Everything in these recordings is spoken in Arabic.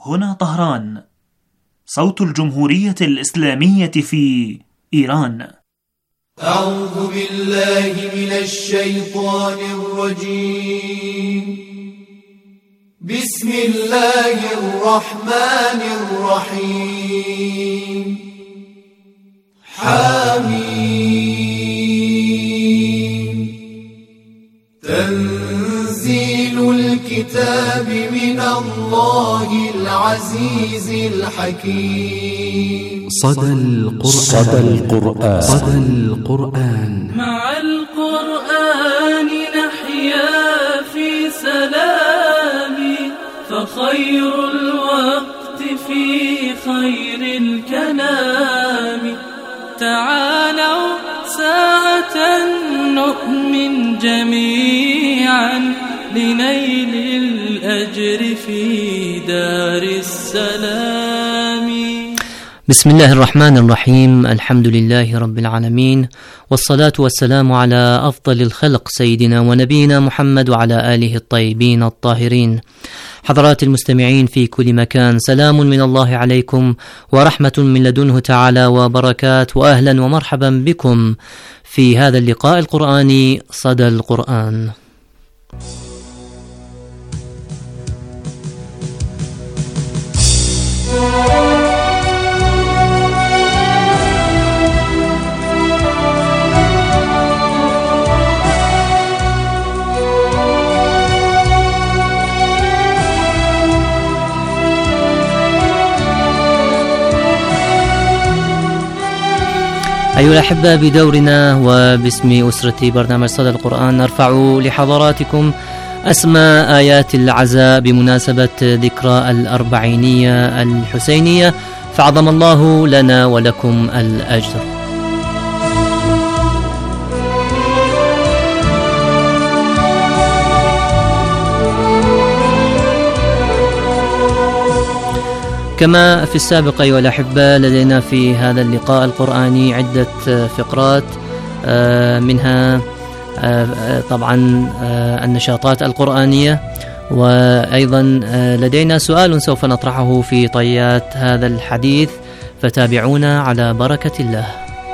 هنا طهران، صوت الجمهورية الإسلامية في إيران. أعوذ بالله من الشيطان الرجيم. بسم الله الرحمن الرحيم. حميم. تنزيل الكتاب من الله العزيز الحكيم. صدى القرآن. مع القرآن نحيا في سلام، فخير الوقت في خير الكلام. تعالوا ساعة نؤمن جميعا لنيل الأجر في دار السلام. بسم الله الرحمن الرحيم. الحمد لله رب العالمين، والصلاة والسلام على أفضل الخلق سيدنا ونبينا محمد وعلى آله الطيبين الطاهرين. حضرات المستمعين في كل مكان، سلام من الله عليكم ورحمة من لدنه تعالى وبركات، وأهلا ومرحبا بكم في هذا اللقاء القرآني صدى القرآن. أيها الأحبة، بدورنا وباسم أسرة برنامج صدى القرآن نرفع لحضراتكم أسمى آيات العزاء بمناسبة ذكرى الأربعينية الحسينية، فعظم الله لنا ولكم الأجر. كما في السابق أيها الأحبة، لدينا في هذا اللقاء القرآني عدة فقرات، منها طبعا النشاطات القرآنية، وأيضا لدينا سؤال سوف نطرحه في طيات هذا الحديث، فتابعونا على بركة الله.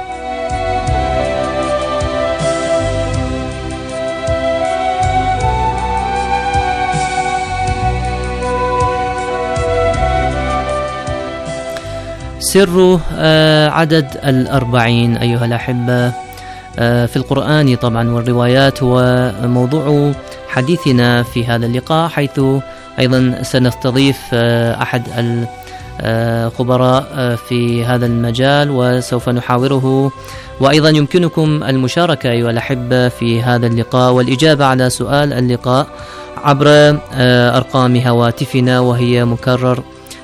سر عدد 40 أيها الأحبة في القرآن طبعا والروايات هو موضوع حديثنا في هذا اللقاء، حيث أيضا سنستضيف أحد الخبراء في هذا المجال وسوف نحاوره، وأيضا يمكنكم المشاركة أيها الأحبة في هذا اللقاء والإجابة على سؤال اللقاء عبر أرقام هواتفنا، وهي مكرر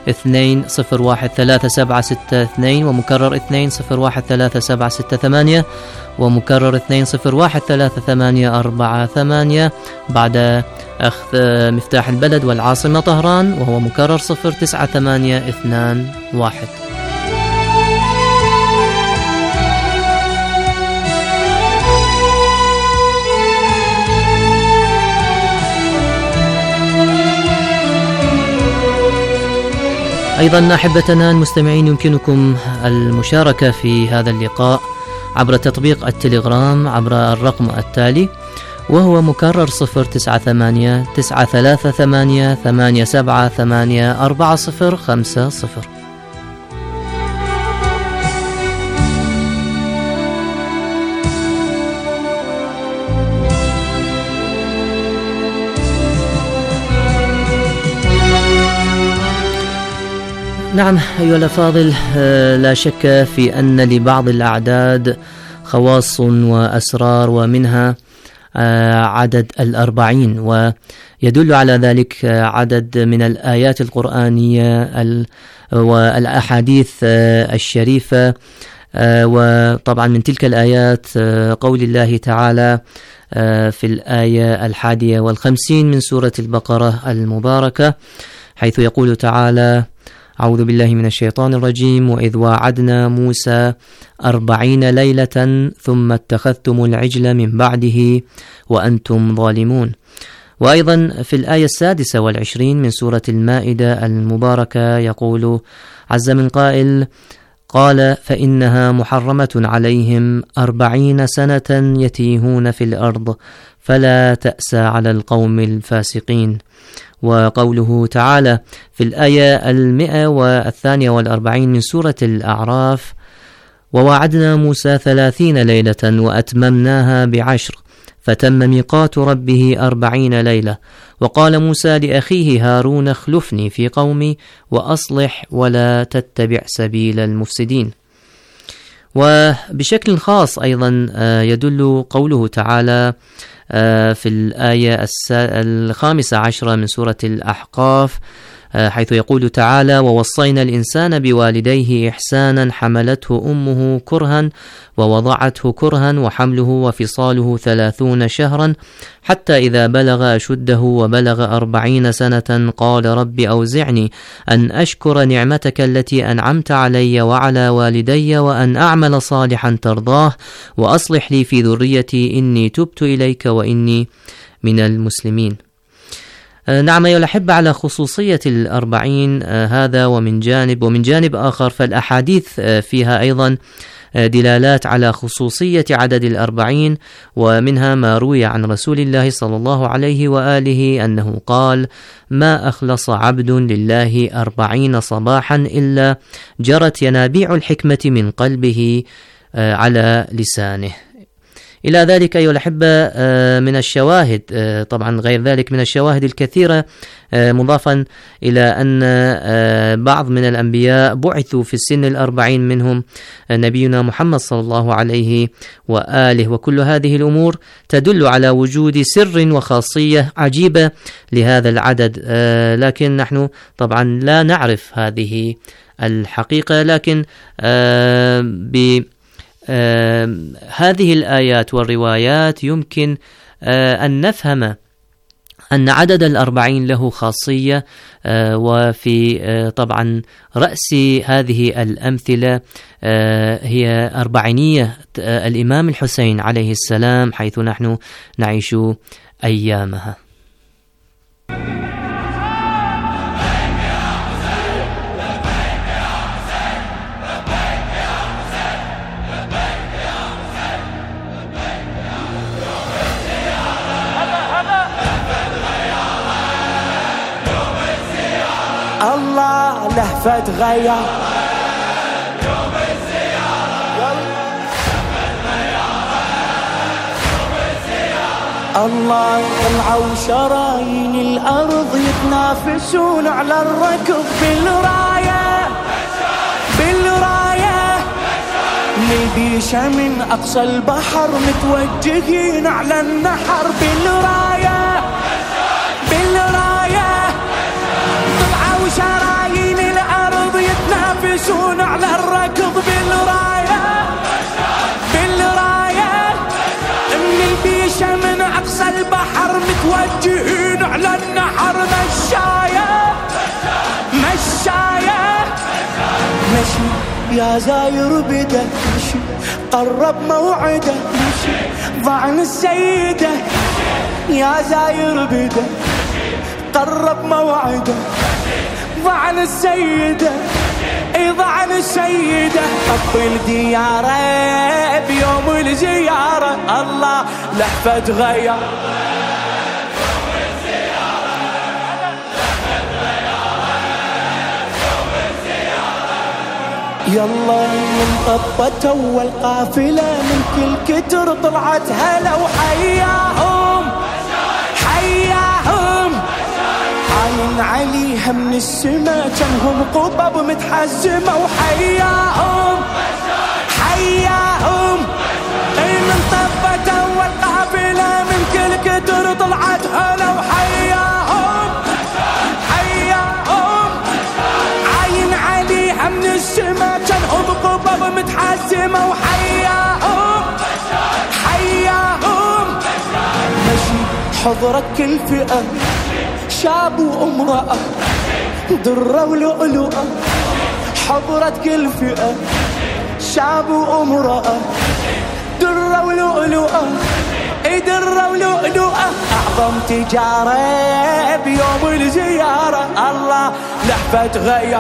201362 ومكرر 201368 ومكرر 20133848 بعد أخذ مفتاح البلد والعاصمة طهران، وهو مكرر 09821. أيضا أحبتنا المستمعين، يمكنكم المشاركة في هذا اللقاء عبر تطبيق التليجرام عبر الرقم التالي، وهو مكرر 0938878784050. نعم أيها الأفاضل، لا شك في أن لبعض الأعداد خواص وأسرار، ومنها عدد 40، ويدل على ذلك عدد من الآيات القرآنية والأحاديث الشريفة. وطبعا من تلك الآيات قول الله تعالى في الآية 51 من سورة البقرة المباركة، حيث يقول تعالى: أعوذ بالله من الشيطان الرجيم: وإذ واعدنا موسى 40 ليلة ثم اتخذتم العجل من بعده وأنتم ظالمون. وأيضا في الآية 26 من سورة المائدة المباركة يقول عز من قائل: قال فإنها محرمة عليهم 40 سنة يتيهون في الأرض فلا تأس على القوم الفاسقين. وقوله تعالى في الآية 142 من سورة الأعراف: ووعدنا موسى 30 ليلة وأتممناها ب10 فتم ميقات ربه 40 ليلة. وقال موسى لأخيه هارون: اخلفني في قومي وأصلح ولا تتبع سبيل المفسدين. وبشكل خاص أيضا يدل قوله تعالى في الآية 15 من سورة الأحقاف حيث يقول تعالى: ووصينا الإنسان بوالديه إحسانا حملته أمه كرها ووضعته كرها وحمله وفصاله 30 شهرا حتى إذا بلغ أشده وبلغ 40 سنة قال رب أوزعني أن أشكر نعمتك التي أنعمت علي وعلى والدي وأن أعمل صالحا ترضاه وأصلح لي في ذريتي إني تبت إليك وإني من المسلمين. نعم أيها الأحبة، على خصوصية 40 هذا ومن جانب آخر فالأحاديث فيها أيضا دلالات على خصوصية عدد 40، ومنها ما روي عن رسول الله صلى الله عليه وآله أنه قال: ما أخلص عبد لله 40 صباحا إلا جرت ينابيع الحكمة من قلبه على لسانه. إلى ذلك أيها الأحبة من الشواهد، طبعا غير ذلك من الشواهد الكثيرة، مضافا إلى أن بعض من الأنبياء بعثوا في السن 40 منهم نبينا محمد صلى الله عليه وآله. وكل هذه الأمور تدل على وجود سر وخاصية عجيبة لهذا العدد، لكن نحن طبعا لا نعرف هذه الحقيقة، لكن هذه الآيات والروايات يمكن أن نفهم أن عدد 40 له خاصية، وفي طبعا رأس هذه الأمثلة هي 40 الإمام الحسين عليه السلام حيث نحن نعيش أيامها. الله لهفة غير الله طلعوا شرايين الأرض يتنافسون على الركض بالراية نبيشة من أقصى البحر متوجهين على النحر بالراية طلعوا شرايين الأرض يتنافسون على الركض بالراية النبيشة من أقصى البحر متوجهين على النحر مشي يا زاير بدا مشي قرب موعده مشي ضعن السيدة يا زاير بدا قرب موعده ضعن السيدة ضعن السيدة قبل دياره بيوم الزيارة الله لهفة غير يلا انطبت اول قافلة من كل كتر طلعت هلا وحياهم عاين عليها من السما جنهم قبب متحزمة وحياهم انطبت اول قافلة من كل كتر طلعت هلا وحياهم عاين عليها من السما جنهم قبب متحزمة وحياهم مشي حضرك كل فئة شاب وامرأة درة ولؤلؤة حضرت كل فئة شاب وامرأة درة ولؤلؤة درة ولؤلؤة أعظم تجارة بيوم الزيارة الله لحفة غير.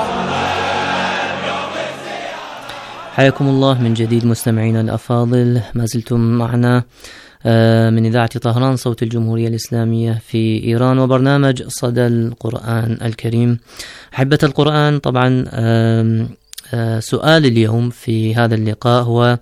حياكم الله من جديد مستمعينا الأفاضل، ما زلتم معنا من إذاعة طهران صوت الجمهورية الإسلامية في إيران وبرنامج صدى القرآن الكريم. أحبة القرآن، طبعا سؤال اليوم في هذا اللقاء هو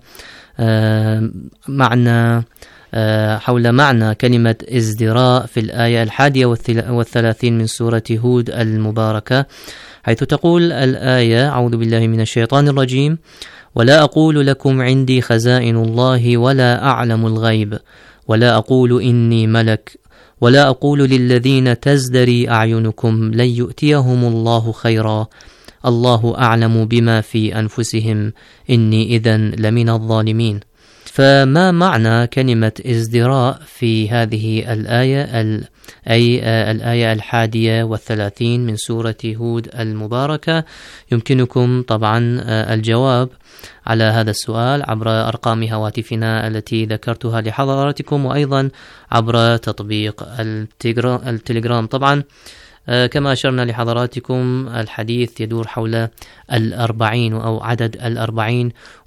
حول معنى كلمة ازدراء في الآية 31 من سورة هود المباركة، حيث تقول الآية: أعوذ بالله من الشيطان الرجيم: ولا أقول لكم عندي خزائن الله ولا أعلم الغيب ولا أقول إني ملك ولا أقول للذين تزدري أعينكم لن يؤتيهم الله خيرا الله أعلم بما في أنفسهم إني إذن لمن الظالمين. فما معنى كلمة ازدراء في هذه الآية أي الآية 31 من سورة هود المباركة؟ يمكنكم طبعا الجواب على هذا السؤال عبر أرقام هواتفنا التي ذكرتها لحضراتكم، وأيضا عبر تطبيق التليجرام. طبعا كما أشرنا لحضراتكم الحديث يدور حول 40 أو عدد 40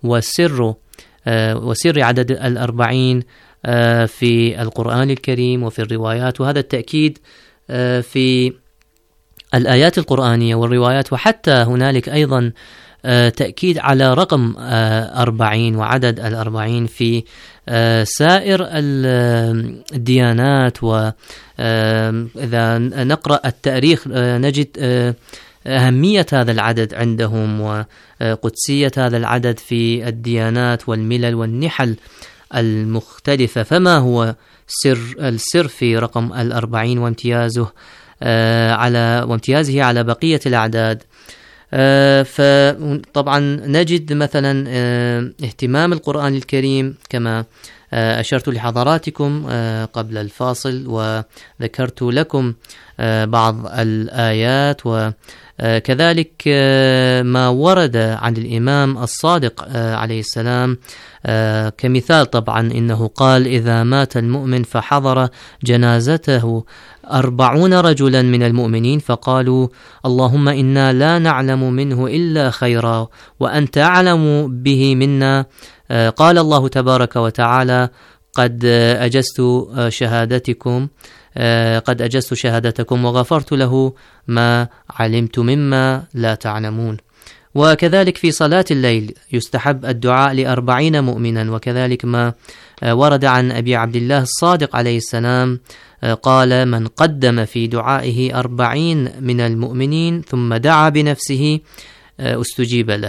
وسر عدد 40 في القرآن الكريم وفي الروايات، وهذا التأكيد في الآيات القرآنية والروايات، وحتى هنالك أيضا تأكيد على رقم 40 وعدد 40 في سائر الديانات. وإذا نقرأ التاريخ نجد أهمية هذا العدد عندهم وقدسية هذا العدد في الديانات والملل والنحل المختلفة. فما هو السر في رقم 40 وامتيازه على بقية الأعداد؟ فطبعا نجد مثلا اهتمام القرآن الكريم كما أشرت لحضراتكم قبل الفاصل، وذكرت لكم بعض الآيات، وكذلك ما ورد عن الإمام الصادق عليه السلام كمثال. طبعا إنه قال: إذا مات المؤمن فحضر جنازته 40 رجلا من المؤمنين فقالوا: اللهم إنا لا نعلم منه إلا خيرا وأنت أعلم به منا، قال الله تبارك وتعالى: قد أجزت شهادتكم وغفرت له ما علمت مما لا تعلمون. وكذلك في صلاة الليل يستحب الدعاء ل40 مؤمنا، وكذلك ما ورد عن أبي عبد الله الصادق عليه السلام قال: من قدم في دعائه 40 من المؤمنين ثم دعا بنفسه استجيب له.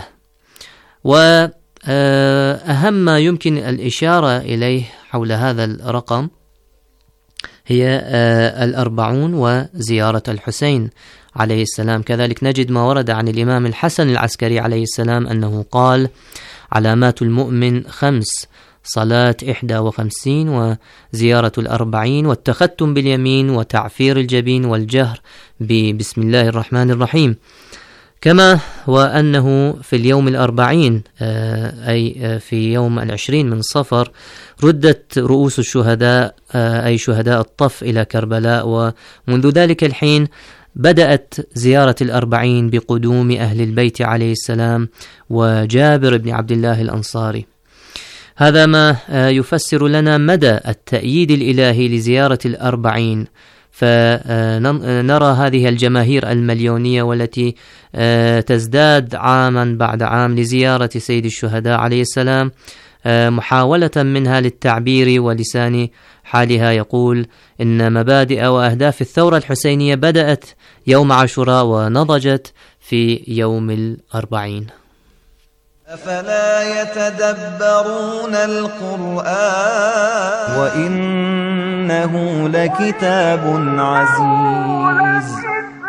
وأهم ما يمكن الإشارة إليه حول هذا الرقم هي 40 وزيارة الحسين عليه السلام. كذلك نجد ما ورد عن الإمام الحسن العسكري عليه السلام أنه قال: علامات المؤمن 5: صلاة 51 وزيارة 40 والتختم باليمين وتعفير الجبين والجهر ببسم الله الرحمن الرحيم. كما وأنه في اليوم 40 أي في يوم 20 من صفر ردت رؤوس الشهداء أي شهداء الطف إلى كربلاء، ومنذ ذلك الحين بدأت زيارة 40 بقدوم أهل البيت عليه السلام وجابر بن عبد الله الأنصاري. هذا ما يفسر لنا مدى التأييد الإلهي لزيارة 40. فنرى هذه الجماهير المليونية والتي تزداد عاما بعد عام لزيارة سيد الشهداء عليه السلام، محاولة منها للتعبير ولسان حالها يقول إن مبادئ وأهداف الثورة الحسينية بدأت يوم عاشوراء ونضجت في يوم 40. أفلا يتدبرون القرآن وإنه لكتاب عزيز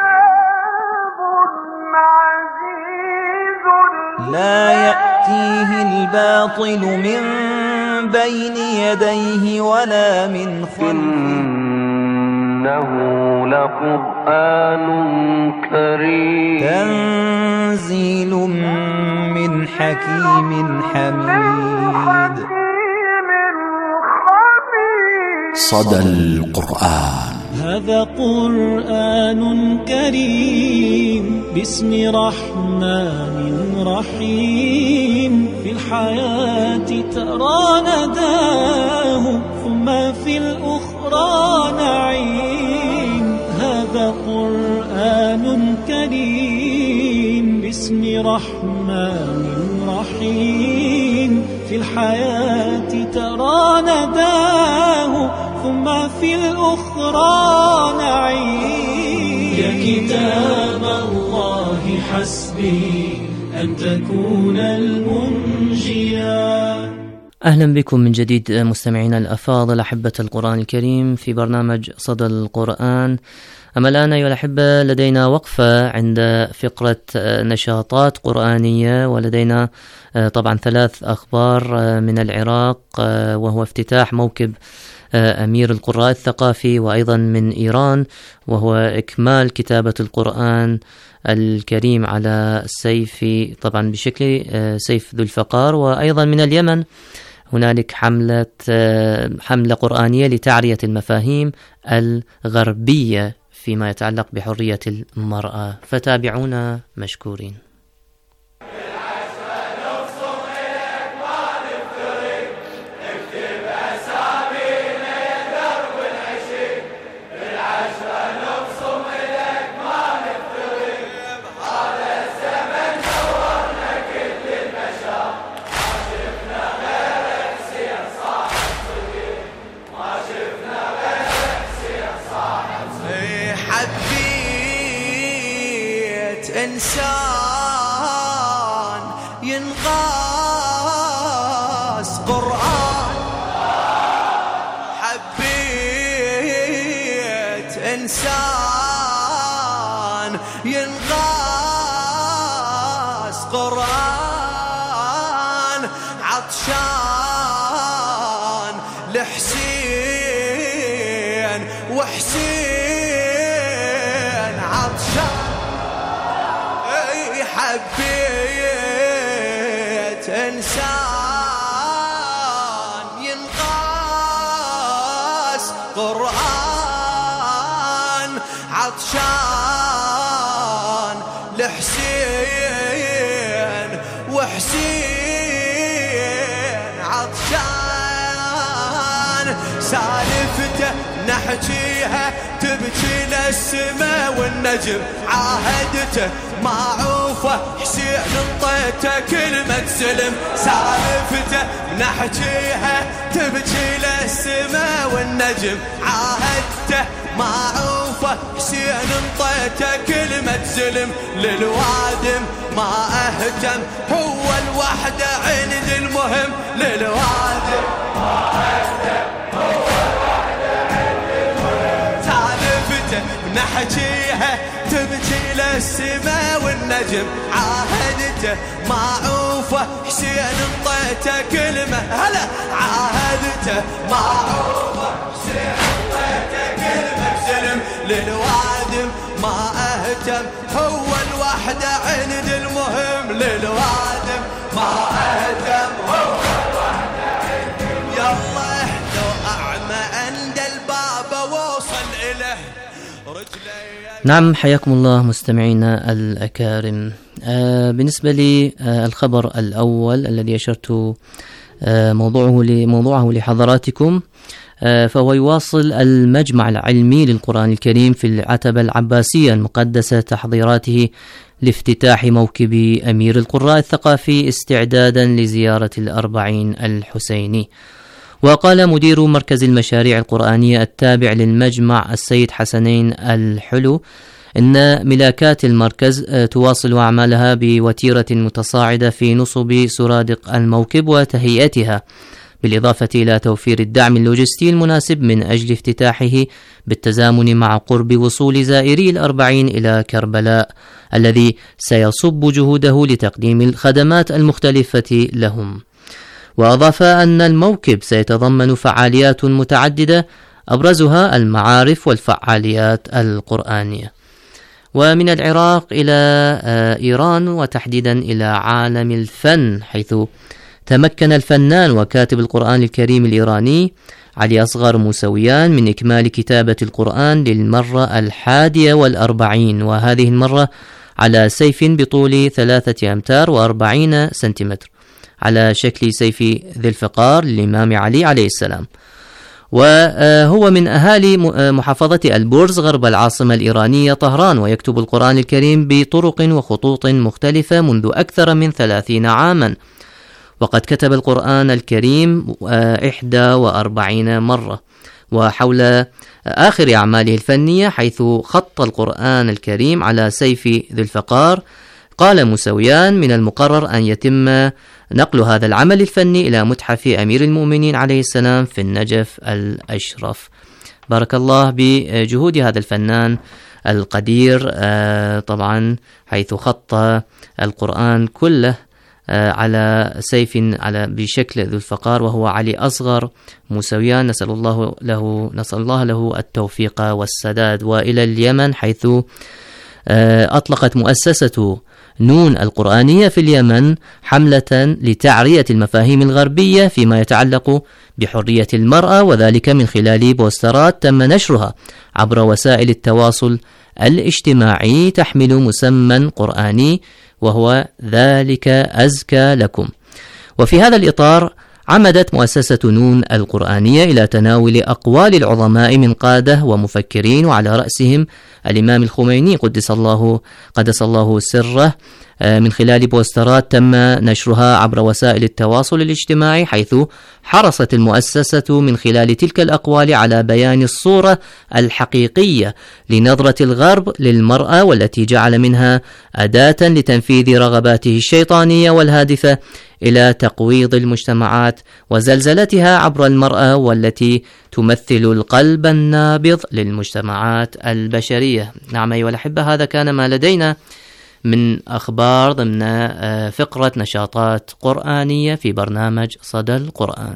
لا يأتيه الباطل من بين يديه ولا من خلفه إنه لقرآن كريم تنزيل من حكيم حميد صدى القرآن. هذا قرآن كريم باسم رحمن رحيم، في الحياة ترى نداه ثم في الأخرى نعيم. هذا قرآن كريم باسم رحمن رحيم، في الحياة ترى نداه ثم في الأخرى نعيم. يا كتاب الله حسبي أن تكون المنجيا. أهلا بكم من جديد مستمعينا الأفاضل أحبة القرآن الكريم في برنامج صدى القرآن. أما الآن أيها الأحبة لدينا وقفة عند فقرة نشاطات قرآنية، ولدينا طبعا 3 أخبار من العراق، وهو افتتاح موكب أمير القراء الثقافي، وأيضا من إيران وهو إكمال كتابة القرآن الكريم على السيف طبعا بشكل سيف ذو الفقار. وأيضا من اليمن هنالك حملة قرآنية لتعرية المفاهيم الغربية فيما يتعلق بحرية المرأة، فتابعونا مشكورين. إنسان ينقاس قرآن، حبيت إنسان ينقاس قرآن، عطشان لحسين وحسين عطشان. حبيت إنسان ينقاس قرآن، عطشان لحسين وحسين عطشان. سالفته نحكيها تبكي للسما والنجم، عاهدته معروفة حسين انطيته كلمة سلم. سالفته نحكيها تبكي للسما والنجم، عاهدته معروفة حسين انطيته كلمة سلم. للوادم ما اهتم هو الوحدة عند المهم، للوادم ما اهتم هو الوحدة عند المهم. سالفته نحكيها تبكي للسما والنجم، عاهدته معروفة حسين انطيته كلمة. هلا عاهدته معروفة حسين انطيته كلمة سلم. للوادم ما اهتم هو الوحدة عند المهم، للوادم ما اهتم هو الوحدة عند المهم. يلا لو اعمى عند الباب ووصل إله رجلي. نعم، حياكم الله مستمعينا الأكارم. بالنسبة للخبر الأول الذي أشرت موضوعه لحضراتكم، فهو يواصل المجمع العلمي للقرآن الكريم في العتبة العباسية المقدسة تحضيراته لافتتاح موكب أمير القراء الثقافي استعدادا لزيارة الأربعين الحسيني. وقال مدير مركز المشاريع القرآنية التابع للمجمع السيد حسنين الحلو إن ملاكات المركز تواصل أعمالها بوتيرة متصاعدة في نصب سرادق الموكب وتهيئتها، بالإضافة إلى توفير الدعم اللوجستي المناسب من أجل افتتاحه بالتزامن مع قرب وصول زائري الأربعين إلى كربلاء الذي سيصب جهوده لتقديم الخدمات المختلفة لهم. وأضاف أن الموكب سيتضمن فعاليات متعددة أبرزها المعارف والفعاليات القرآنية. ومن العراق إلى إيران وتحديدا إلى عالم الفن، حيث تمكن الفنان وكاتب القرآن الكريم الإيراني علي أصغر موسويان من إكمال كتابة القرآن للمرة 41، وهذه المرة على سيف بطول 3 أمتار و40 سنتيمتر على شكل سيف ذي الفقار للإمام علي عليه السلام. وهو من أهالي محافظة البرز غرب العاصمة الإيرانية طهران، ويكتب القرآن الكريم بطرق وخطوط مختلفة منذ أكثر من 30 عاما، وقد كتب القرآن الكريم 41 مرة. وحول آخر أعماله الفنية حيث خط القرآن الكريم على سيف ذي الفقار، قال موسويان: من المقرر أن يتم نقل هذا العمل الفني إلى متحف أمير المؤمنين عليه السلام في النجف الأشرف. بارك الله بجهود هذا الفنان القدير، طبعا حيث خط القرآن كله على سيف بشكل ذو الفقار، وهو علي أصغر موسويان، نسأل الله له التوفيق والسداد. وإلى اليمن حيث أطلقت مؤسسة نون القرآنية في اليمن حملة لتعرية المفاهيم الغربية فيما يتعلق بحرية المرأة، وذلك من خلال بوسترات تم نشرها عبر وسائل التواصل الاجتماعي تحمل مسمى قرآني وهو ذلك أزكى لكم. وفي هذا الإطار عمدت مؤسسة نون القرآنية إلى تناول أقوال العظماء من قادة ومفكرين، وعلى رأسهم الإمام الخميني قدس الله سره، من خلال بوسترات تم نشرها عبر وسائل التواصل الاجتماعي، حيث حرصت المؤسسة من خلال تلك الأقوال على بيان الصورة الحقيقية لنظرة الغرب للمرأة، والتي جعل منها أداة لتنفيذ رغباته الشيطانية والهادفة إلى تقويض المجتمعات وزلزلتها عبر المرأة، والتي تمثل القلب النابض للمجتمعات البشرية. نعم أيها الأحبة، هذا كان ما لدينا من أخبار ضمن فقرة نشاطات قرآنية في برنامج صدى القرآن.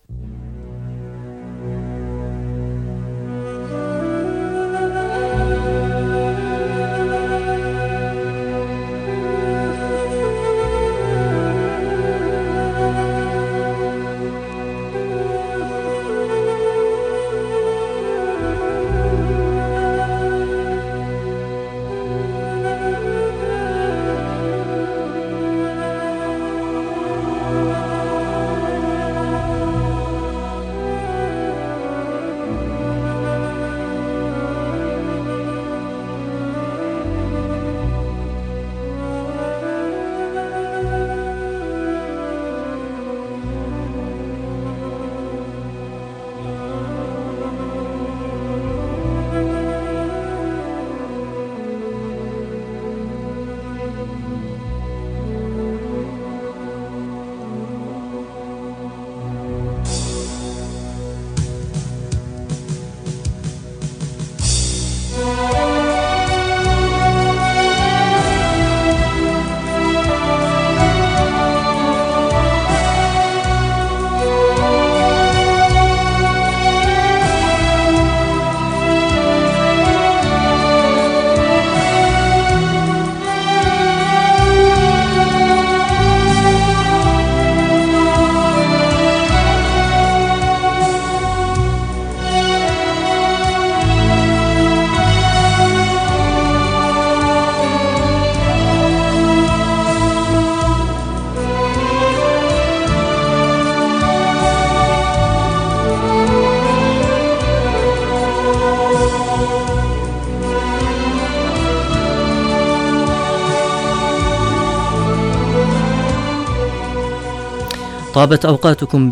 طابت أوقاتكم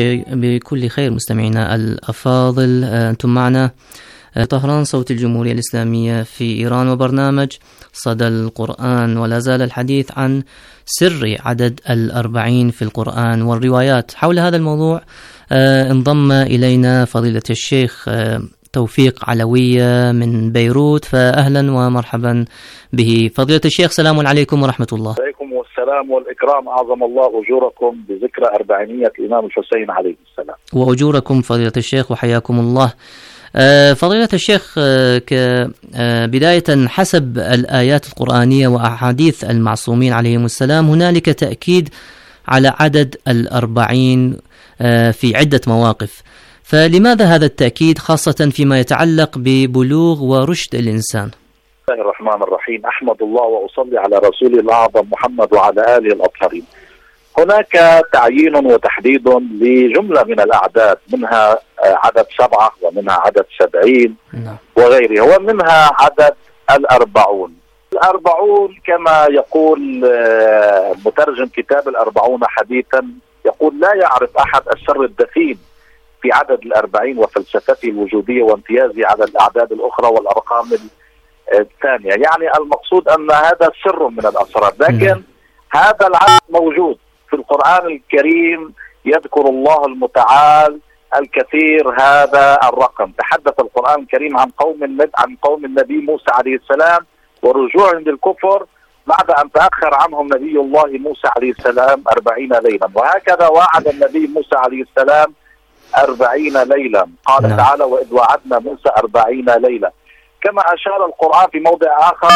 بكل خير مستمعينا الأفاضل. أنتم معنا طهران صوت الجمهورية الإسلامية في إيران وبرنامج صدى القرآن، ولا زال الحديث عن سر عدد 40 في القرآن والروايات. حول هذا الموضوع انضم إلينا فضيلة الشيخ توفيق علوية من بيروت، فأهلا ومرحبا به. فضيلة الشيخ، سلام عليكم ورحمة الله. عليكم السلام والإكرام، أعظم الله أجوركم بذكرى 40 الإمام الحسين عليه السلام. وأجوركم فضيلة الشيخ وحياكم الله. فضيلة الشيخ، بداية حسب الآيات القرآنية وأحاديث المعصومين عليهم السلام هنالك تأكيد على عدد 40 في عدة مواقف، فلماذا هذا التأكيد خاصة فيما يتعلق ببلوغ ورشد الإنسان؟ بسم الله الرحمن الرحيم. أحمد الله وأصلي على رسول الأعظم محمد وعلى آله الأطهرين. هناك تعيين وتحديد لجملة من الأعداد، منها عدد 7 ومنها عدد 70 وغيره، ومنها عدد 40. 40 كما يقول مترجم كتاب 40 حديثا، يقول: لا يعرف أحد السر الدفين في عدد 40 وفلسفته الوجودية وامتيازه على الأعداد الأخرى والأرقام الثانية. يعني المقصود أن هذا سر من الأسرار، لكن هذا العدد موجود في القرآن الكريم. يذكر الله المتعال الكثير هذا الرقم. تحدث القرآن الكريم عن قوم النبي موسى عليه السلام ورجوعهم للكفر بعد أن تأخر عنهم نبي الله موسى عليه السلام 40 ليلا، وهكذا وعد النبي موسى عليه السلام 40 ليلا. قال تعالى: وإذ وعدنا موسى 40 ليلة. كما أشار القرآن في موضع آخر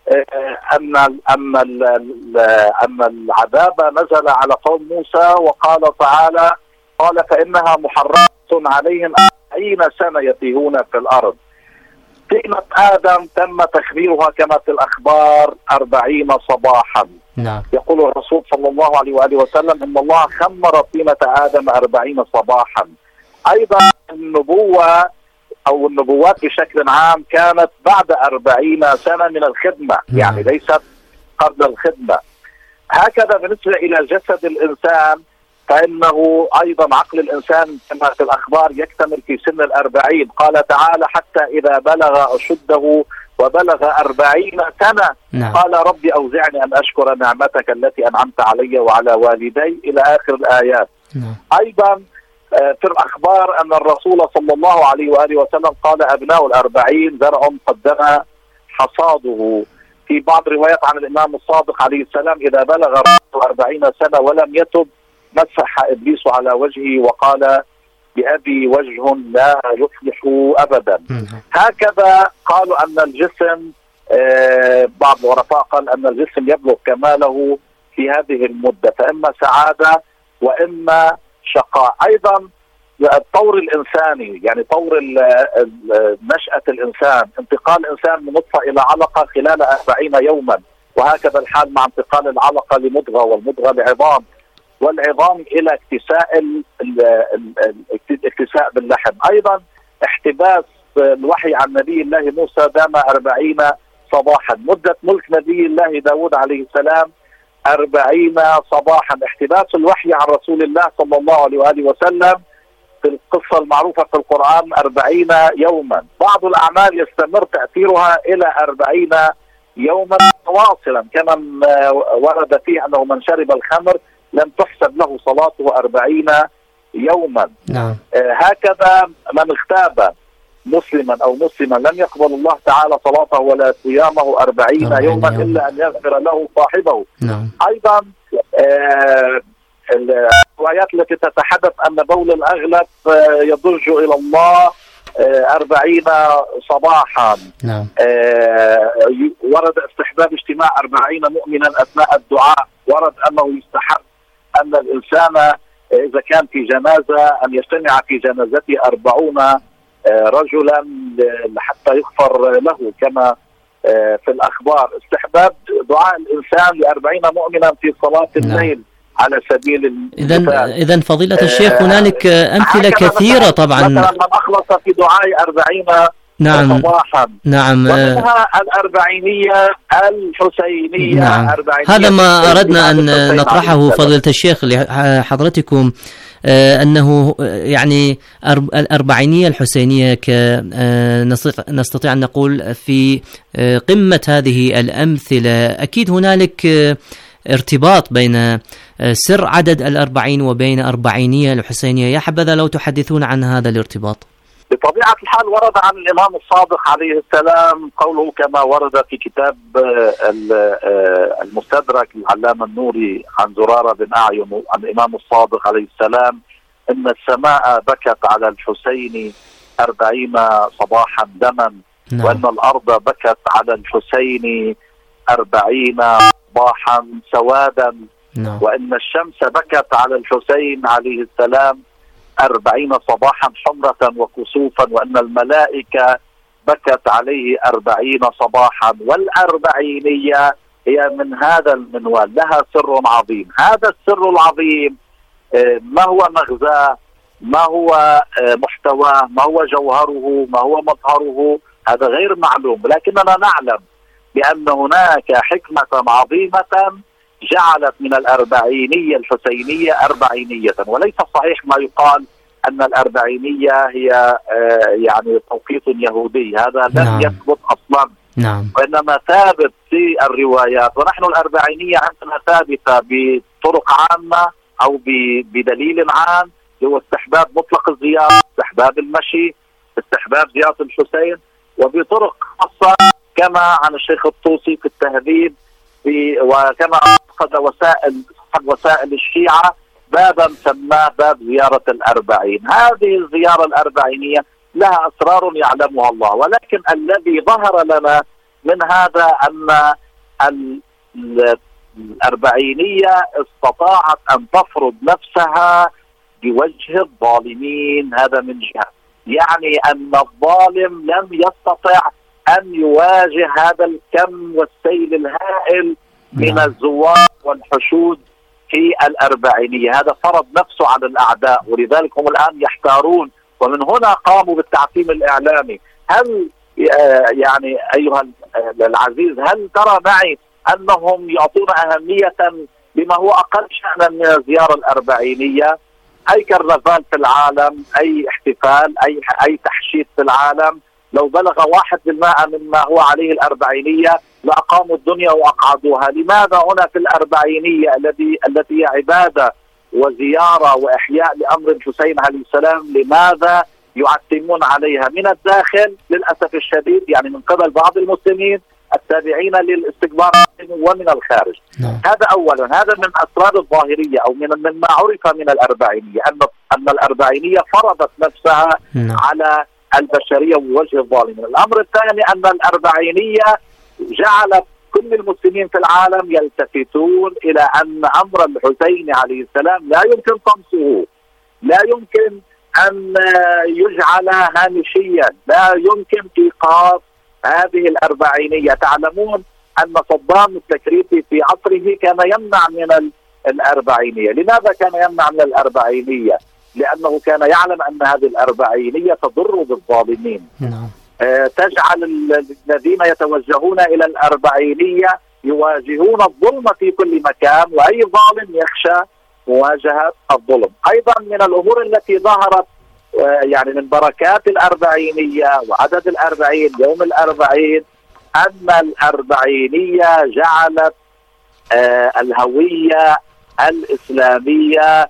أن العذاب نزل على قوم موسى، وقال تعالى: قال فإنها محرمة عليهم 40 سنة يتيهون في الأرض. طينة آدم تم تخميرها كما في الأخبار 40 صباحا. يقول الرسول صلى الله عليه وآله وسلم: إن الله خمر طينة آدم 40 صباحا. أيضا النبوة أو النبوات بشكل عام كانت بعد 40 سنة من الخدمة، يعني ليست قبل الخدمة. هكذا بالنسبة إلى جسد الإنسان، فإنه أيضا عقل الإنسان كما في الأخبار يكتمل في سن 40. قال تعالى: حتى إذا بلغ أشده وبلغ 40 سنة قال: ربي أوزعني أن أشكر نعمتك التي أنعمت علي وعلى والدي، إلى آخر الآيات. أيضا في الأخبار أن الرسول صلى الله عليه وآله وسلم قال: أبناء 40 زرع قدم حصاده. في بعض روايات عن الإمام الصادق عليه السلام: إذا بلغ 40 سنة ولم يتب مسح إبليس على وجهه وقال: بأبي وجه لا يفلح أبدا. هكذا قالوا أن الجسم، بعض العرفاء قال أن الجسم يبلغ كماله في هذه المدة، فإما سعادة وإما شقاء. أيضا الطور الإنساني، يعني طور نشأة الإنسان، انتقال الإنسان من نطفة إلى علقة خلال 40 يوما، وهكذا الحال مع انتقال العلقة لمضغة والمضغة لعظام والعظام إلى اكتساء باللحم. أيضا احتباس الوحي عن نبي الله موسى دام 40 صباحا. مدة ملك نبي الله داود عليه السلام 40 صباحا. احتباس الوحي عن رسول الله صلى الله عليه وآله وسلم في القصة المعروفة في القرآن 40 يوما. بعض الأعمال يستمر تأثيرها إلى 40 يوما متواصلا، كما ورد فيه أنه من شرب الخمر لم تحسب له صلاته 40 يوما. هكذا من اغتاب مسلما أو مسلما لم يقبل الله تعالى صلاته ولا صيامه 40 يوما إلا أن يغفر له صاحبه. أيضا الروايات التي تتحدث أن بول الأغلب يضج إلى الله 40 صباحا. ورد استحباب اجتماع 40 مؤمنا أثناء الدعاء. ورد أنه يستحب أن الإنسان إذا كان في جنازة أن يجتمع في جنازته 40 رجلا حتى يغفر له، كما في الأخبار. استحباب دعاء الإنسان ل40 مؤمنا في صلاة الليل على سبيل المثال. إذن فضيلة الشيخ هنالك أمثلة كثيرة طبعا. مثلا من أخلص في دعاء 40 صباحا. ومنها الأربعينية الحسينية. هذا ما أردنا أن نطرحه فضيلة الشيخ لحضرتكم، أنه يعني الأربعينية الحسينية نستطيع أن نقول في قمة هذه الأمثلة. أكيد هنالك ارتباط بين سر عدد 40 وبين أربعينية الحسينية. يا حبذا لو تحدثون عن هذا الارتباط. بطبيعة الحال ورد عن الإمام الصادق عليه السلام قوله كما ورد في كتاب المستدرك للعلامة النوري عن زرارة بن أعين عن الإمام الصادق عليه السلام: إن السماء بكت على الحسين 40 صباحا دما، وإن الأرض بكت على الحسين 40 صباحا سوادا، وإن الشمس بكت على الحسين عليه السلام 40 صباحا حمرة وكسوفا، وأن الملائكة بكت عليه 40 صباحا، والأربعينية هي من هذا المنوال، لها سر عظيم. هذا السر العظيم ما هو مغزاه، ما هو محتواه، ما هو جوهره، ما هو مظهره، هذا غير معلوم، لكننا نعلم بأن هناك حكمة عظيمة جعلت من الأربعينية الحسينية أربعينية. وليس صحيح ما يقال أن الأربعينية هي يعني توقيت يهودي، هذا لم يثبت أصلا. وإنما ثابت في الروايات، ونحن الأربعينية عندنا ثابتة بطرق عامة أو بدليل عام، هو استحباب مطلق الزيارة، استحباب المشي، استحباب زيارة الحسين، وبطرق خاصة كما عن الشيخ الطوسي في التهذيب، وكما أخذ وسائل الشيعة بابا سماه باب زيارة الأربعين. هذه الزيارة الأربعينية لها أسرار يعلمها الله، ولكن الذي ظهر لنا من هذا أن الأربعينية استطاعت أن تفرض نفسها بوجه الظالمين، هذا من جهة، يعني أن الظالم لم يستطع أن يواجه هذا الكم والسيل الهائل من الزوار والحشود في الأربعينية. هذا فرض نفسه على الأعداء، ولذلك هم الآن يحتارون، ومن هنا قاموا بالتعتيم الإعلامي. هل يعني أيها العزيز، هل ترى معي أنهم يعطون أهمية لما هو أقل شأنا من الزيارة الأربعينية؟ أي كرنفال في العالم، أي احتفال، أي تحشيد في العالم، لو بلغ 1% مما هو عليه الأربعينية لأقاموا الدنيا وأقعدوها. لماذا هنا في الأربعينية التي هي عبادة وزيارة وإحياء لأمر الحسين عليه السلام، لماذا يعتمون عليها من الداخل للأسف الشديد، يعني من قبل بعض المسلمين التابعين للاستكبار، ومن الخارج؟ هذا أولا، هذا من أسرار الظاهرية أو مما عرف من الأربعينية، أن الأربعينية فرضت نفسها على البشرية ووجه الظالمين. الأمر الثاني أن الأربعينية جعلت كل المسلمين في العالم يلتفتون إلى أن أمر الحسين عليه السلام لا يمكن طمسه، لا يمكن أن يجعل هامشيا، لا يمكن إيقاف هذه الأربعينية. تعلمون أن صدام التكريتي في عصره كان يمنع من الأربعينية. لماذا كان يمنع من الأربعينية؟ لأنه كان يعلم أن هذه الأربعينية تضر بالظالمين، تجعل الذين يتوجهون إلى الأربعينية يواجهون الظلم في كل مكان، وأي ظالم يخشى مواجهة الظلم. أيضا من الأمور التي ظهرت يعني من بركات الأربعينية وعدد الأربعين، يوم الأربعين، أن الأربعينية جعلت الهوية الإسلامية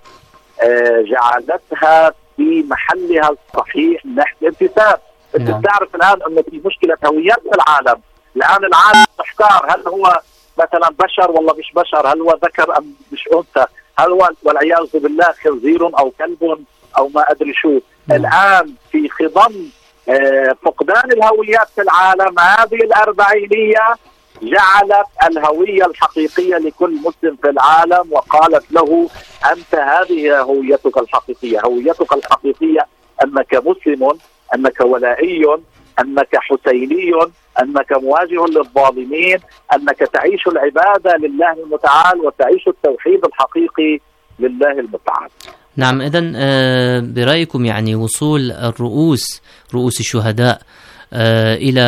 جعلتها في محلها الصحيح من ناحية الانتساب. انت تعرف الآن أن في مشكلة هويات في العالم. الآن العالم محتار، هل هو مثلا بشر ولا مش بشر، هل هو ذكر أم مش أنثى، هل هو والعياذ بالله خنزير أو كلب أو ما أدري شو. الآن في خضم فقدان الهويات في العالم، هذه الأربعينية جعلت الهوية الحقيقية لكل مسلم في العالم، وقالت له أنت هذه هويتك الحقيقية. هويتك الحقيقية أنك مسلم، أنك ولائي، أنك حسيني، أنك مواجه للظالمين، أنك تعيش العبادة لله المتعال وتعيش التوحيد الحقيقي لله المتعال. نعم، إذن برأيكم يعني وصول رؤوس الشهداء إلى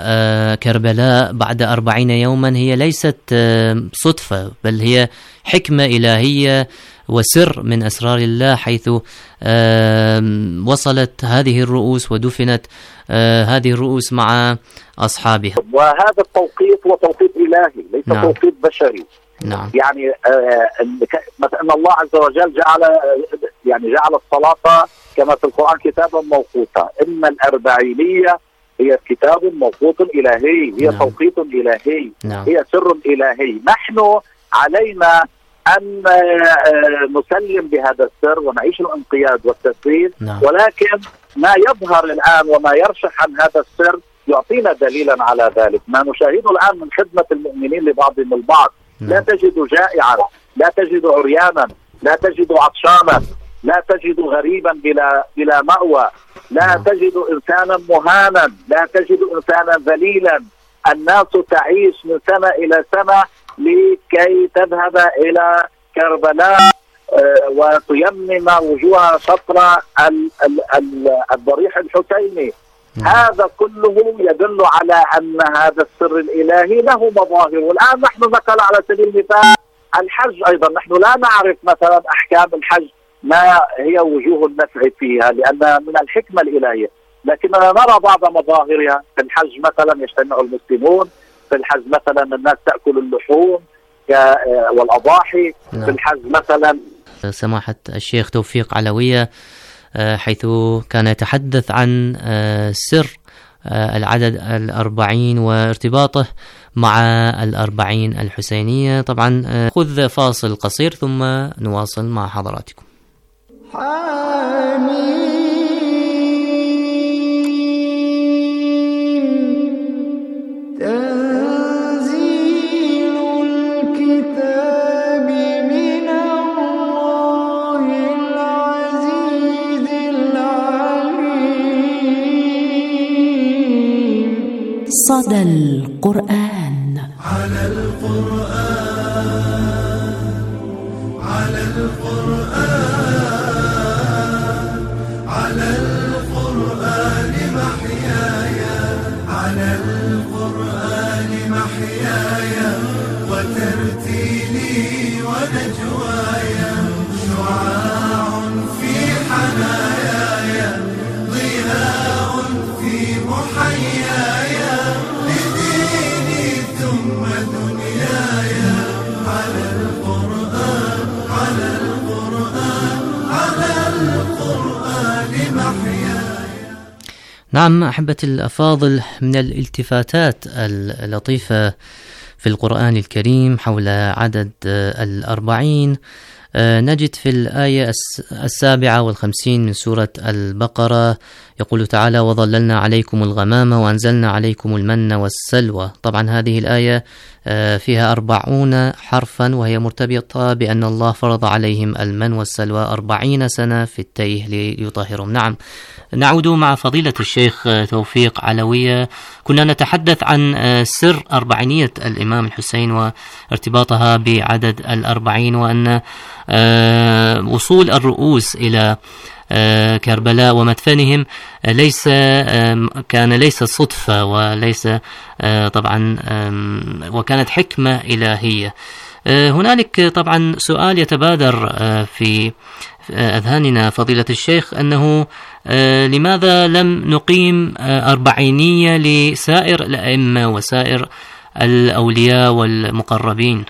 كربلاء بعد 40 يوما هي ليست صدفة، بل هي حكمة إلهية وسر من أسرار الله، حيث وصلت هذه الرؤوس ودفنت هذه الرؤوس مع أصحابها. وهذا التوقيت هو توقيت إلهي، ليس توقيت بشري. يعني أن الله عز وجل جعل الصلاة كما في القرآن كتابا موقوتا. إن الأربعينية هي كتاب موقوت إلهي، هي توقيت إلهي، هي سر إلهي. نحن علينا أن نسلم بهذا السر ونعيش الانقياد والتسليم، ولكن ما يظهر الآن وما يرشح عن هذا السر يعطينا دليلا على ذلك. ما نشاهده الآن من خدمة المؤمنين لبعضهم البعض، لا تجد جائعا، لا تجد عريانا، لا تجد عطشانا، لا تجد غريبا بلا مأوى، لا تجد إنسانا مهانا، لا تجد إنسانا ذليلا. الناس تعيش من سنة إلى سنة لكي تذهب إلى كربلاء وتيمم وجوه شطر الضريح الحسيني. هذا كله يدل على أن هذا السر الإلهي له مظاهر. والآن نحن مثلا على سبيل المثال الحج أيضا، نحن لا نعرف مثلا أحكام الحج ما هي وجوه النفع فيها لأن من الحكمة الإلهية، لكننا نرى بعض مظاهرها. في الحج مثلا يجتمع المسلمون، في الحج مثلا الناس تأكل اللحوم والأضاحي، في الحج مثلا. سماحة الشيخ توفيق علوية حيث كان يتحدث عن سر العدد 40 وارتباطه مع 40 الحسينية. طبعا خذ فاصل قصير ثم نواصل مع حضراتكم. صدى القرآن. على القرآن، على القرآن، على القرآن محياي، على القرآن محياي، وترتيلي ونجواي، شعاع في حناياي، ضياء في محياي، نعم أحبتي الأفاضل، من الالتفاتات اللطيفة في القرآن الكريم حول عدد 40 نجد في الآية 57 من سورة البقرة يقول تعالى: وظللنا عليكم الغمام وأنزلنا عليكم المن والسلوى. طبعا هذه الآية فيها 40 حرفا، وهي مرتبطة بأن الله فرض عليهم المن والسلوى 40 سنة في التيه ليطهرهم. نعم، نعود مع فضيلة الشيخ توفيق علوية. كنا نتحدث عن سر أربعينية الإمام الحسين وارتباطها بعدد 40، وأن وصول الرؤوس إلى كربلاء ومدفنهم ليس صدفة، وليس طبعا وكانت حكمة إلهية. هنالك طبعا سؤال يتبادر في أذهاننا فضيلة الشيخ، أنه لماذا لم نقيم أربعينية لسائر الأئمة وسائر الأولياء والمقربين؟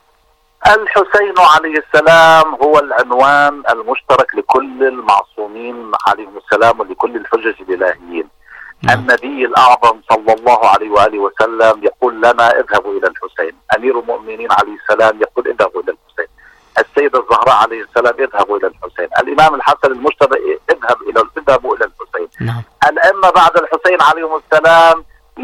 الحسين عليه السلام هو العنوان المشترك لكل المعصومين عليهم السلام ولكل الحجج الإلهيين. النبي الأعظم صلى الله عليه وآله وسلم يقول لنا اذهبوا إلى الحسين، أمير المؤمنين عليه السلام يقول اذهبوا إلى الحسين، السيدة الزهراء عليه السلام اذهبوا إلى الحسين، الإمام الحسن المجتبى اذهبوا إلى الحسين. الأئمة بعد الحسين عليهم السلام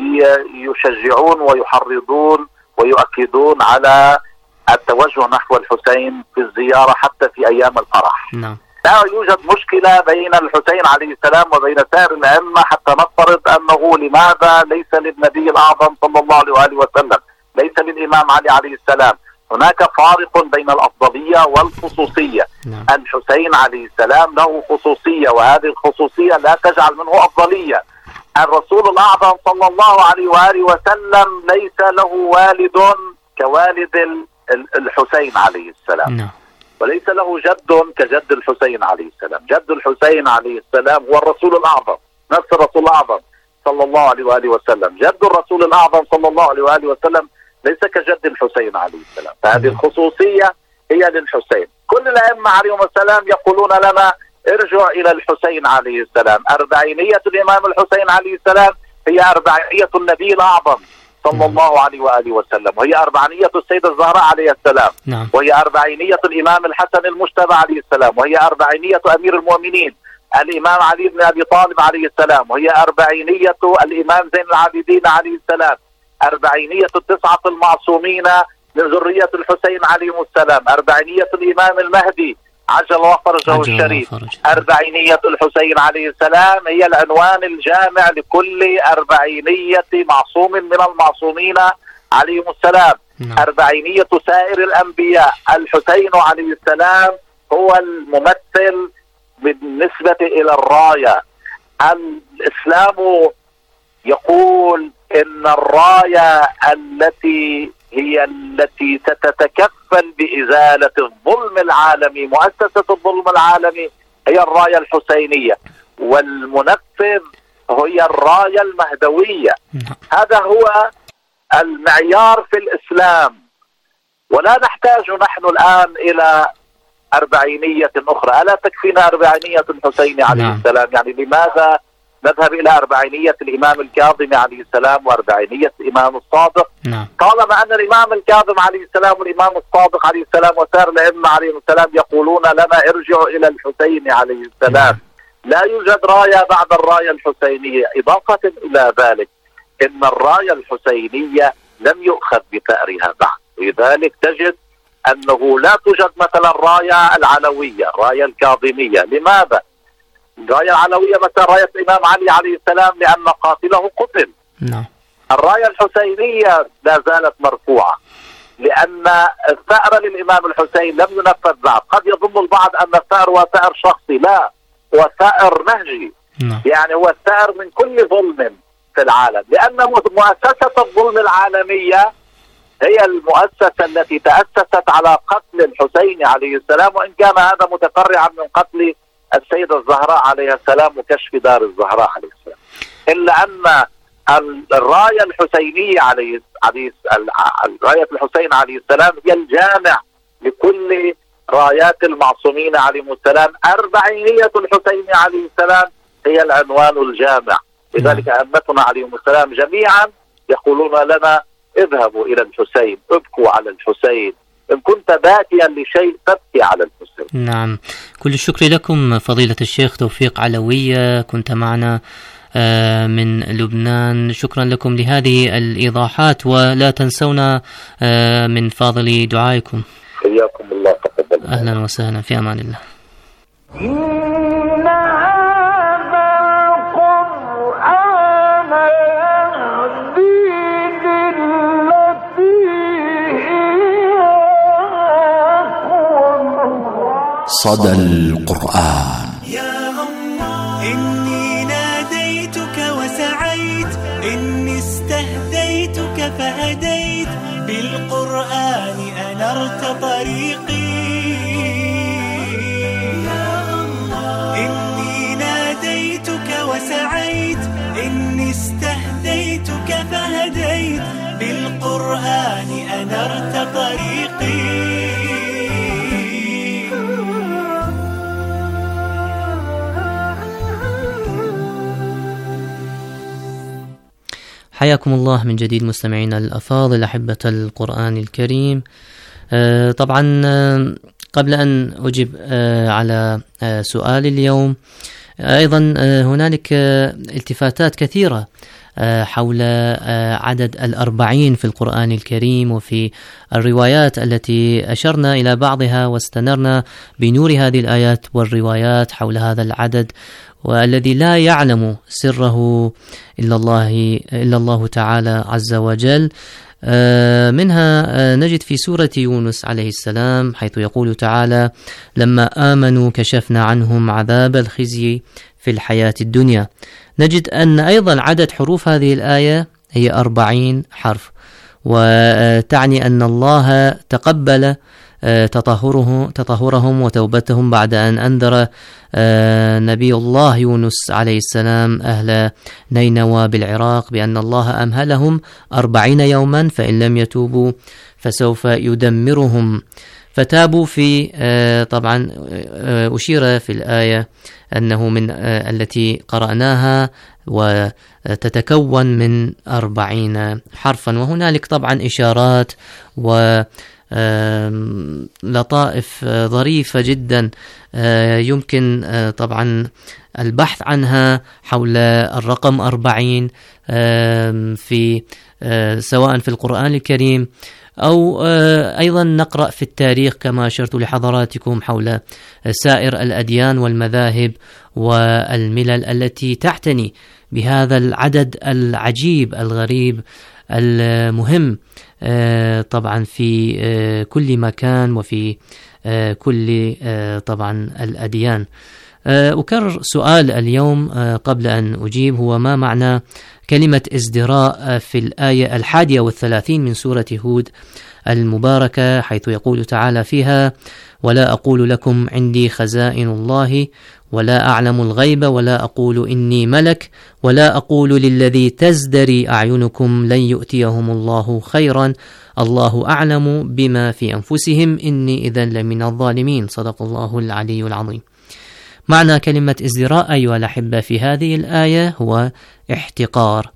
يشجعون ويحرضون ويؤكدون على التوجه نحو الحسين في الزيارة حتى في أيام الفرح. لا يوجد مشكلة بين الحسين عليه السلام وبين سائر الأئمة حتى نفترض أنه لماذا ليس للنبي الأعظم صلى الله عليه وآله وسلم، ليس للإمام علي عليه السلام. هناك فارق بين الأفضلية والخصوصية. الحسين عليه السلام له خصوصية، وهذه الخصوصية لا تجعل منه أفضلية. الرسول الأعظم صلى الله عليه وآله وسلم ليس له والد كوالد الحسين عليه السلام، وليس له جد كجد الحسين عليه السلام. جد الحسين عليه السلام هو الرسول الأعظم، نفس الرسول الأعظم صلى الله عليه وآله وسلم. جد الرسول الأعظم صلى الله عليه وآله وسلم ليس كجد الحسين عليه السلام، فهذه الخصوصية هي للحسين. كل الأئمة عليهم السلام يقولون لنا ارجع إلى الحسين عليه السلام. أربعينية الإمام الحسين عليه السلام هي أربعينية النبي الأعظم صلى الله عليه وآله وسلم، وهي أربعينية السيدة الزهراء عليه السلام، وهي أربعينية الإمام الحسن المجتبى عليه السلام، وهي أربعينية أمير المؤمنين الإمام علي بن أبي طالب عليه السلام، وهي أربعينية الإمام زين العابدين عليه السلام، أربعينية التسعة المعصومين من ذرية الحسين عليهم السلام، أربعينية الإمام المهدي عجل الله فرجه الشريف. أربعينية الحسين عليه السلام هي العنوان الجامع لكل أربعينية معصوم من المعصومين عليهم السلام. أربعينية سائر الأنبياء. الحسين عليه السلام هو الممثل بالنسبة إلى الراية. الإسلام يقول إن الراية التي ستتكفل بإزالة الظلم العالمي، مؤسسة الظلم العالمي، هي الراية الحسينية، والمنفذ هي الراية المهدوية. هذا هو المعيار في الإسلام، ولا نحتاج نحن الآن إلى أربعينية أخرى. ألا تكفينا أربعينية الحسين عليه السلام؟ يعني لماذا نذهب إلى أربعينية الإمام الكاظم عليه السلام وأربعينية الإمام الصادق؟ طالما أن الإمام الكاظم عليه السلام والإمام الصادق عليه السلام وسائر الأئمة عليهم السلام يقولون لنا ارجعوا إلى الحسين عليه السلام. لا يوجد راية بعد الراية الحسينية. إضافة إلى ذلك إن الراية الحسينية لم يؤخذ بثأرها بعد، لذلك تجد أنه لا توجد مثلا الراية العلوية، الراية الكاظمية. لماذا؟ الراية العلوية مثلا راية الإمام علي عليه السلام لأن قاتله قتل. الراية الحسينية لا زالت مرفوعة لأن الثأر للإمام الحسين لم ينفذ بعد. قد يظن البعض أن الثأر هو ثأر شخصي، لا، هو ثأر نهجي. يعني هو الثأر من كل ظلم في العالم، لأن مؤسسة الظلم العالمية هي المؤسسة التي تأسست على قتل الحسين عليه السلام، وإن كان هذا متفرعا من قتل السيدة الزهراء عليه السلام وكشف دار الزهراء عليه السلام. إلا أن الراية الحسينية راية الحسين عليه السلام هي الجامع لكل رايات المعصومين عليهم السلام. أربعينية الحسين عليه السلام هي العنوان الجامع. لذلك أئمتنا عليهم السلام جميعا يقولون لنا اذهبوا إلى الحسين، ابكوا على الحسين، إن كنت باكيا لشيء تبكي على الحسين. نعم، كل الشكر لكم فضيلة الشيخ توفيق علوية، كنت معنا من لبنان. شكرا لكم لهذه الإيضاحات، ولا تنسونا من فاضل دعائكم. حياكم الله، تقبل. أهلا وسهلا، في أمان الله. صدى القرآن. يا الله إني ناديتك وسعيت، إني استهديتك فهديت، بالقرآن أنرت طريقي. يا الله إني ناديتك وسعيت، إني استهديتك فهديت، بالقرآن أنرت طريقي. حياكم الله من جديد مستمعينا الأفاضل أحبة القرآن الكريم. طبعا قبل أن أجيب على سؤال اليوم، أيضا هنالك التفاتات كثيرة حول عدد 40 في القرآن الكريم وفي الروايات التي أشرنا إلى بعضها واستنرنا بنور هذه الآيات والروايات حول هذا العدد، والذي لا يعلم سره إلا الله تعالى عز وجل. منها نجد في سورة يونس عليه السلام حيث يقول تعالى: لما آمنوا كشفنا عنهم عذاب الخزي في الحياة الدنيا. نجد أن أيضا عدد حروف هذه الآية هي 40 حرف، وتعني أن الله تقبل تطهرهم وتوبتهم بعد أن أنذر نبي الله يونس عليه السلام أهل نينوى بالعراق بأن الله أمهلهم 40 يوما، فإن لم يتوبوا فسوف يدمرهم. فتابوا في طبعا أشير في الآية أنه من التي قرأناها وتتكون من 40 حرفا، وهنالك طبعا إشارات و لطائف ظريفة جدا يمكن طبعا البحث عنها حول الرقم 40 في سواء في القرآن الكريم أو أيضا نقرأ في التاريخ كما أشرت لحضراتكم حول سائر الأديان والمذاهب والملل التي تعتني بهذا العدد العجيب الغريب المهم طبعا في كل مكان وفي كل طبعا الأديان. أكرر سؤال اليوم قبل أن أجيب، هو ما معنى كلمة ازدراء في الآية 31 من سورة هود المباركة، حيث يقول تعالى فيها: ولا أقول لكم عندي خزائن الله ولا أعلم الغيب ولا أقول إني ملك ولا أقول للذي تزدري أعينكم لن يؤتيهم الله خيرا الله أعلم بما في أنفسهم إني إذن لمن الظالمين. صدق الله العلي العظيم. معنى كلمة ازدراء أيها الأحبة في هذه الآية هو احتقار.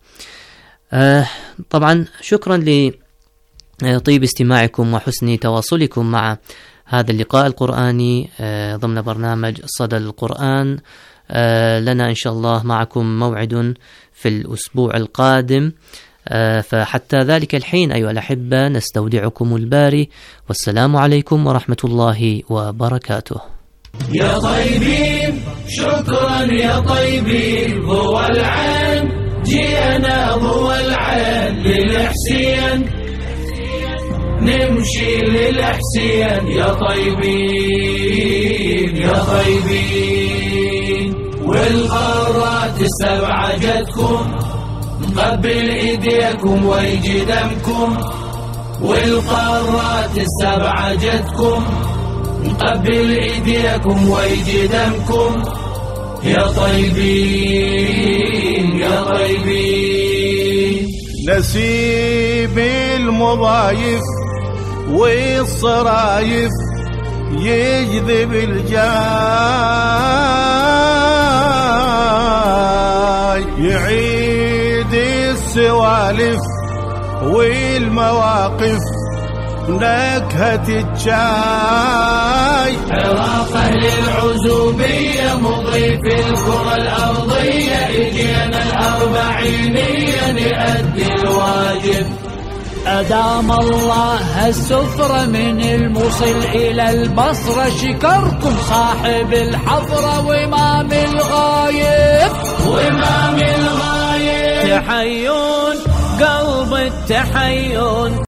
طبعا شكرا لطيب استماعكم وحسن تواصلكم مع هذا اللقاء القرآني ضمن برنامج صدى القرآن. لنا إن شاء الله معكم موعد في الأسبوع القادم، فحتى ذلك الحين أيها الأحبة نستودعكم الباري، والسلام عليكم ورحمة الله وبركاته. يا طيبين شكرا يا طيبين، هو العين جينا هو العين للحسين نمشي للحسين. يا طيبين يا طيبين، والقارات السبعة جدكم نقبل ايديكم ويجي دمكم، والقارات السبعة جدكم نقبل ايديكم ويجي دمكم. يا طيبين يا طيبين، نسيب المضايف والصرايف يجذب الجاي، يعيد السوالف والمواقف نكهة الشاي. عراق أهل العزوبية مضيف الكرة الأرضية، إجينا الأربعينية نأدي الواجب. أدام الله هالسفرة من الموصل إلى البصرة، شكركم صاحب الحضرة وإمام الغايب وإمام الغايب. تحيون قلب التحيون.